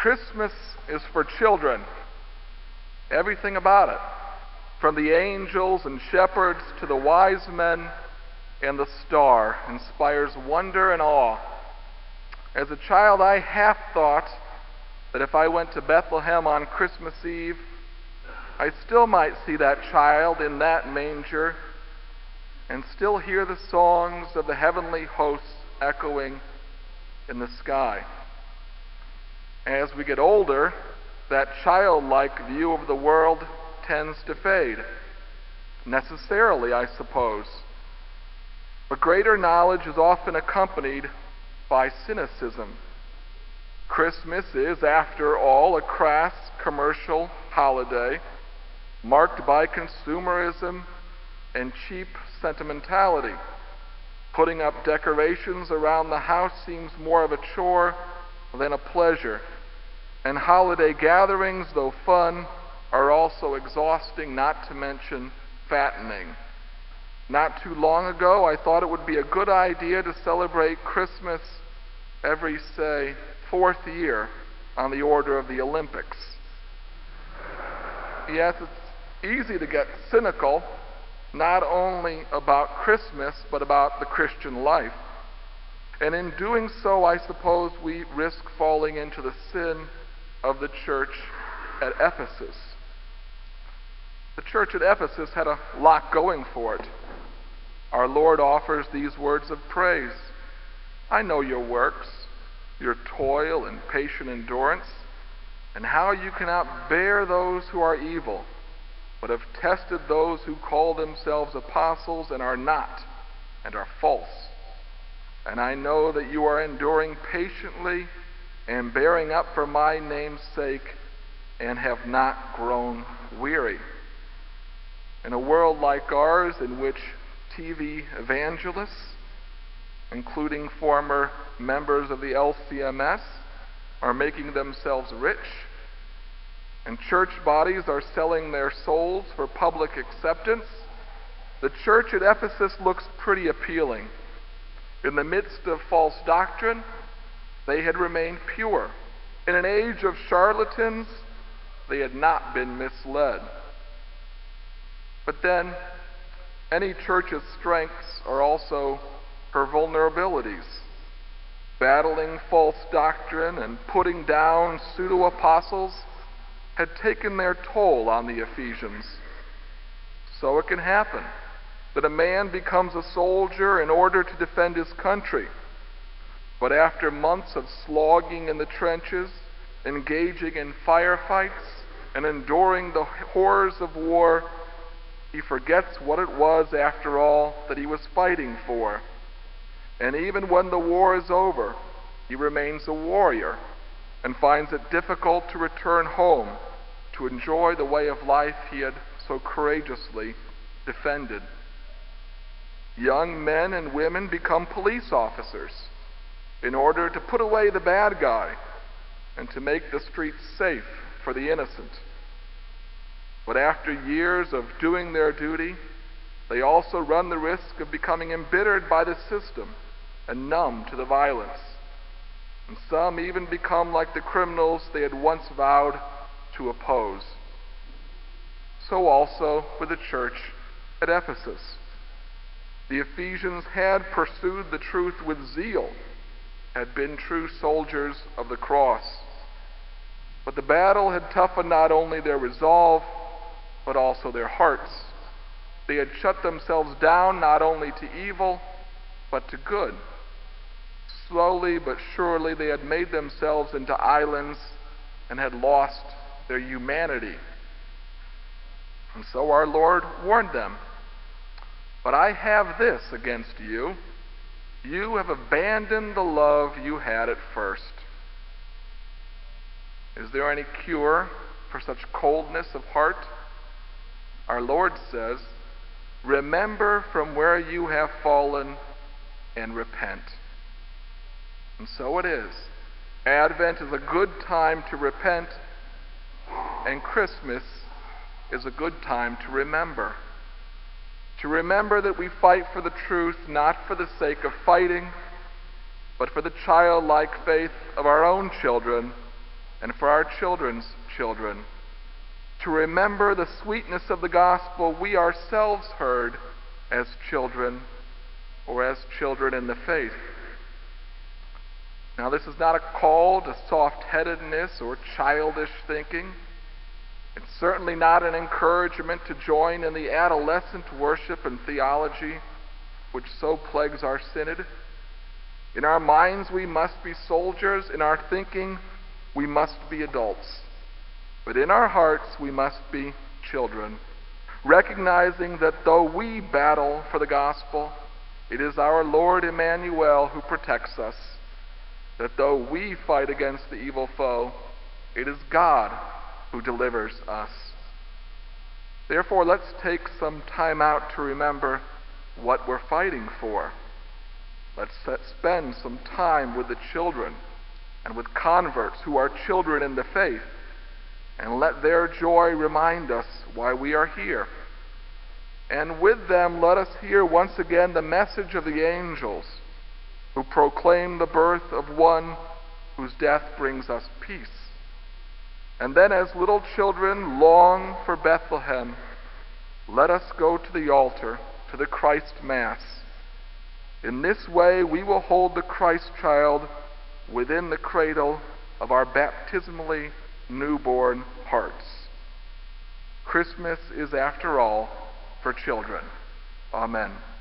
Christmas is for children. Everything about it, from the angels and shepherds to the wise men and the star, inspires wonder and awe. As a child, I half thought that if I went to Bethlehem on Christmas Eve, I still might see that child in that manger and still hear the songs of the heavenly hosts echoing in the sky. As we get older, that childlike view of the world tends to fade. Necessarily, I suppose. But greater knowledge is often accompanied by cynicism. Christmas is, after all, a crass commercial holiday marked by consumerism and cheap sentimentality. Putting up decorations around the house seems more of a chore than a pleasure. And holiday gatherings, though fun, are also exhausting, not to mention fattening. Not too long ago, I thought it would be a good idea to celebrate Christmas every, say, fourth year on the order of the Olympics. Yes, it's easy to get cynical, not only about Christmas, but about the Christian life. And in doing so, I suppose we risk falling into the sin of the church at Ephesus. The church at Ephesus had a lot going for it. Our Lord offers these words of praise. I know your works, your toil and patient endurance, and how you cannot bear those who are evil, but have tested those who call themselves apostles and are not, and are false. And I know that you are enduring patiently and bearing up for my name's sake, and have not grown weary. In a world like ours, in which TV evangelists, including former members of the LCMS, are making themselves rich, and church bodies are selling their souls for public acceptance, the church at Ephesus looks pretty appealing. In the midst of false doctrine, they had remained pure. In an age of charlatans, they had not been misled. But then, any church's strengths are also her vulnerabilities. Battling false doctrine and putting down pseudo-apostles had taken their toll on the Ephesians. So it can happen that a man becomes a soldier in order to defend his country. But after months of slogging in the trenches, engaging in firefights, and enduring the horrors of war, he forgets what it was, after all, that he was fighting for. And even when the war is over, he remains a warrior and finds it difficult to return home to enjoy the way of life he had so courageously defended. Young men and women become police officers in order to put away the bad guy and to make the streets safe for the innocent. But after years of doing their duty, they also run the risk of becoming embittered by the system and numb to the violence. And some even become like the criminals they had once vowed to oppose. So also with the church at Ephesus. The Ephesians had pursued the truth with zeal, had been true soldiers of the cross. But the battle had toughened not only their resolve, but also their hearts. They had shut themselves down not only to evil, but to good. Slowly but surely they had made themselves into islands and had lost their humanity. And so our Lord warned them, but I have this against you. You have abandoned the love you had at first. Is there any cure for such coldness of heart? Our Lord says, remember from where you have fallen and repent. And so it is. Advent is a good time to repent, and Christmas is a good time to remember. To remember that we fight for the truth not for the sake of fighting, but for the childlike faith of our own children and for our children's children, to remember the sweetness of the gospel we ourselves heard as children or as children in the faith. Now, this is not a call to soft-headedness or childish thinking. It's certainly not an encouragement to join in the adolescent worship and theology which so plagues our synod. In our minds we must be soldiers. In our thinking we must be adults. But in our hearts we must be children, recognizing that though we battle for the gospel, it is our Lord Emmanuel who protects us. That though we fight against the evil foe, it is God who delivers us. Therefore, let's take some time out to remember what we're fighting for. Let's spend some time with the children and with converts who are children in the faith, and let their joy remind us why we are here. And with them, let us hear once again the message of the angels who proclaim the birth of one whose death brings us peace. And then, as little children long for Bethlehem, let us go to the altar, to the Christ Mass. In this way, we will hold the Christ child within the cradle of our baptismally newborn hearts. Christmas is, after all, for children. Amen.